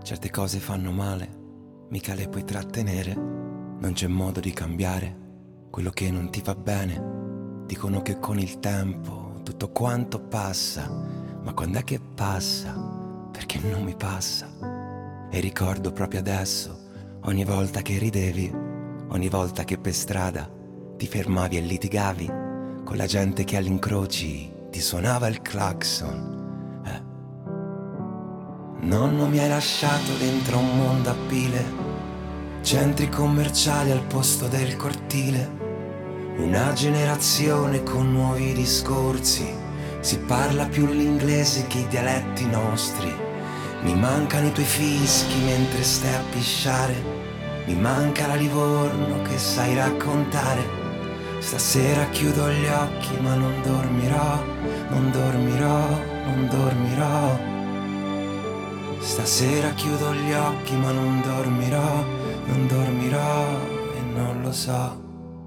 Certe cose fanno male, mica le puoi trattenere. Non c'è modo di cambiare quello che non ti va bene. Dicono che con il tempo tutto quanto passa, ma quando è che passa? Perché non mi passa. E ricordo proprio adesso, ogni volta che ridevi, ogni volta che per strada ti fermavi e litigavi con la gente che agli incroci ti suonava il clacson. Nonno, mi hai lasciato dentro un mondo a pile, centri commerciali al posto del cortile. Una generazione con nuovi discorsi, si parla più l'inglese che i dialetti nostri. Mi mancano i tuoi fischi mentre stai a pisciare, mi manca la Livorno che sai raccontare. Stasera chiudo gli occhi ma non dormirò, non dormirò, non dormirò. Stasera chiudo gli occhi ma non dormirò, non dormirò e non lo so.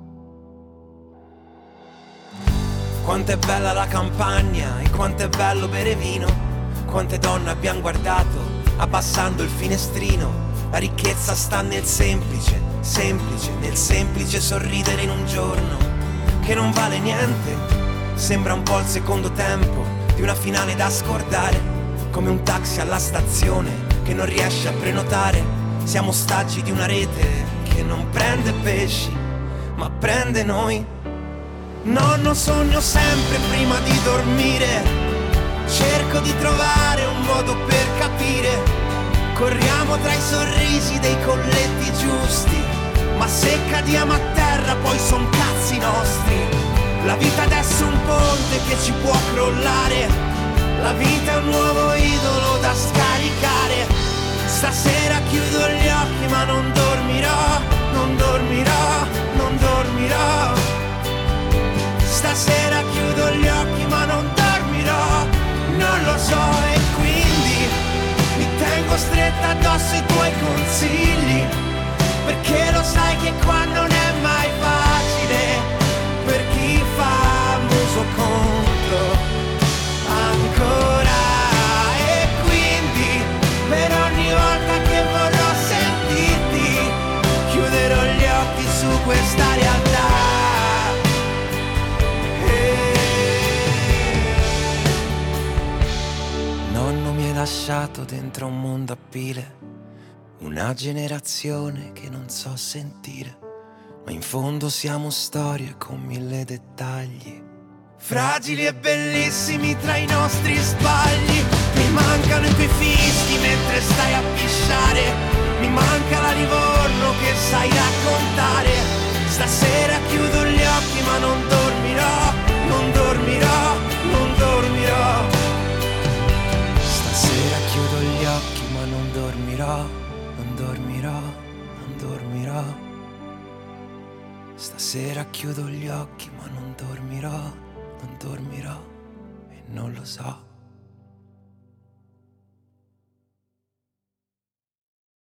Quanto è bella la campagna e quanto è bello bere vino. Quante donne abbiamo guardato abbassando il finestrino. La ricchezza sta nel semplice, semplice, nel semplice sorridere in un giorno che non vale niente. Sembra un po' il secondo tempo di una finale da scordare, come un taxi alla stazione che non riesce a prenotare. Siamo ostaggi di una rete che non prende pesci, ma prende noi. Nonno, sogno sempre prima di dormire, cerco di trovare un modo per capire. Corriamo tra i sorrisi dei colletti giusti, ma se cadiamo a terra poi son cazzi nostri. La vita adesso è un ponte che ci può crollare, la vita è un nuovo idolo da scaricare. Stasera chiudo gli occhi ma non dormirò, non dormirò, non dormirò. Stasera chiudo gli occhi ma non dormirò, non lo so e quindi mi tengo stretta addosso i tuoi consigli, perché lo sai che qua non è mai facile per chi fa muso contro. Ancora e quindi per ogni volta che vorrò sentirti chiuderò gli occhi su questa realtà. Nonno, mi hai lasciato dentro un mondo a pile, una generazione che non so sentire, ma in fondo siamo storie con 1000 dettagli, fragili e bellissimi tra i nostri sbagli. Mi mancano i tuoi fischi mentre stai a pisciare, mi manca la Livorno che sai raccontare. Stasera chiudo gli occhi ma non dormirò, non dormirò, non dormirò. Stasera chiudo gli occhi ma non dormirò, non dormirò, non dormirò. Stasera chiudo gli occhi ma non dormirò, non dormirò e non lo so.